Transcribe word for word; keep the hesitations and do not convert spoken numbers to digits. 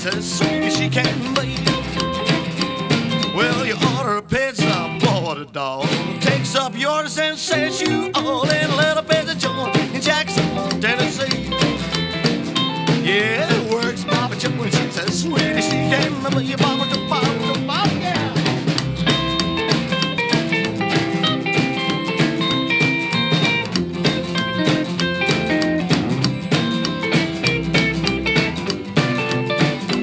as sweet as she can be. Well, you order a pizza, Florida dog takes up yours and says you all in a little pizza joint in Jackson, Tennessee. Yeah, it works, Mama Joe, and she's as sweet as she can be. Mama